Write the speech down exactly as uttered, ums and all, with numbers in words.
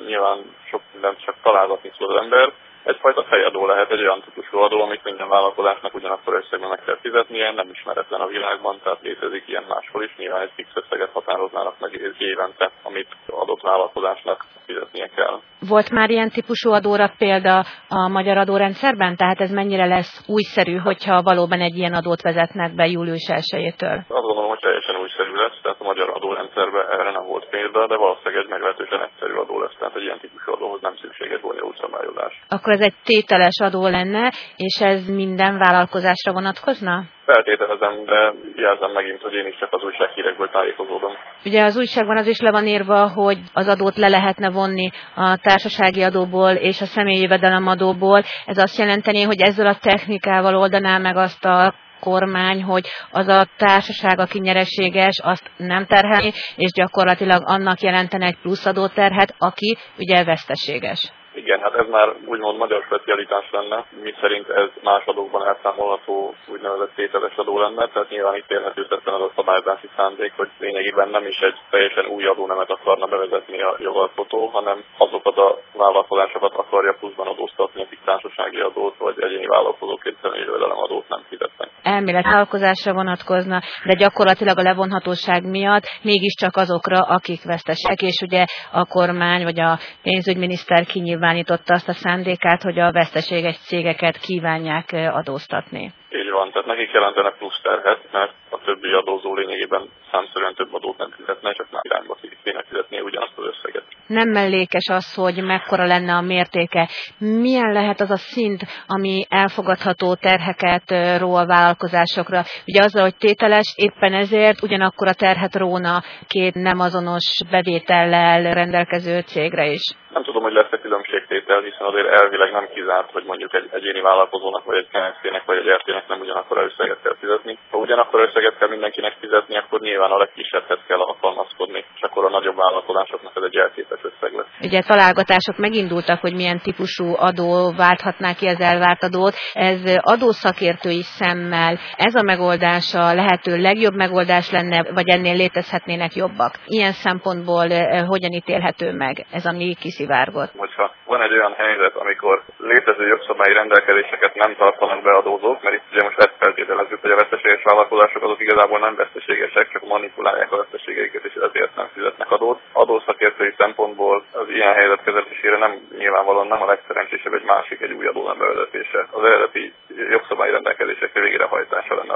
nyilván sok mindent csak találgatni tud az ember. Egyfajta fejadó lehet, egy olyan típusú adó, amit minden vállalkozásnak ugyanakkor összegben meg kell fizetnie, nem ismeretlen a világban, tehát létezik ilyen máshol is, nyilván egy fix összeget határoznának meg évente, amit adott vállalkozásnak fizetnie kell. Volt már ilyen típusú adóra példa a magyar adórendszerben? Tehát ez mennyire lesz újszerű, hogyha valóban egy ilyen adót vezetnek be július elsejétől? Azt gondolom, hogy teljesen újszerű lesz, tehát a magyar adórendszerben erre nem volt példa, de valószínűleg egy meglehetősen egyszerű adó lesz, tehát egy ilyen típusú adóhoz nem szükséges bonyolult szabályozás. Akkor ez egy tételes adó lenne, és ez minden vállalkozásra vonatkozna? Feltételezem, de jelzem megint, hogy én is csak az újsághírekből tájékozódom. Ugye az újságban az is le van írva, hogy az adót le lehetne vonni a társasági adóból és a személyi jövedelemadóból. Ez azt jelenteni, hogy ezzel a technikával oldaná meg azt a kormány, hogy az a társaság, aki nyereséges, azt nem terhelni, és gyakorlatilag annak jelentene egy plusz adóterhet, aki ugye veszteséges. Igen, hát ez már úgymond magyar specialitás lenne, mi szerint ez más adókban elszámolható úgynevezett tételes adó lenne, tehát nyilván itt érhető tetten az a szabályozási szándék, hogy lényegében nem is egy teljesen új adónemet akarna bevezetni a jogalkotó, hanem azokat a vállalkozásokat akarja pluszban adóztatni, akik társasági adót vagy egyéni vállalkozóként személyi jövedelemadót nem fizetnek. Elmélet vállalkozásra vonatkozna, de gyakorlatilag a levonhatóság miatt mégiscsak azokra, akik vesztesek, és ugye a kormány vagy a pénzügyminiszter kinyilvánította azt a szándékát, hogy a veszteséges cégeket kívánják adóztatni. Így van, tehát nekik jelentenek plusz terhet, mert a többi adózó lényegében számszerűen több adót nem fizetne, csak már irányba kéne fizetnie ugyanazt az összeget. Nem mellékes az, hogy mekkora lenne a mértéke. Milyen lehet az a szint, ami elfogadható terheket ró a vállalkozásokra? Ugye azzal, hogy tételes, éppen ezért ugyanakkor a terhet róna két nem azonos bevétellel rendelkező cégre is. Nem tudom, hogy lesz-e különbségtétel, hiszen azért elvileg nem kizárt, hogy mondjuk egy egyéni vállalkozónak, vagy egy ká ef té-nek, vagy egy er té-nek nem ugyanakkor összeget kell fizetni. Ha ugyanakkor összeget kell mindenkinek fizetni, akkor nyilván a legkisebbhez kell alkalmazkodni, és akkor a nagyobb vállalkozásoknak ez egy elképes összeg lesz. Ugye találgatások megindultak, hogy milyen típusú adó válthatná ki az elvárt adót. Ez adószakértői szemmel ez a megoldás a lehető legjobb megoldás lenne, vagy ennél létezhetnének jobbak? Ilyen szempontból hogyan ítélhető meg ez, ami kiszivárgott? Hogyha van egy olyan helyzet, amikor létező jogszabályi rendelkezéseket nem tartanak be adózók, mert itt ugye most ezt feltételezzük, hogy a veszteséges vállalkozások azok igazából nem veszteségesek, csak manipulálják a veszteségeiket, és ezért nem fizetnek adót. Adószakértői szempontból az ilyen helyzet kezelésére nem nyilvánvalóan nem a legszerencsésebb egy másik, egy új adó nem bevezetése. Az eredeti jogszabályi rendelkezések végrehajtása lenne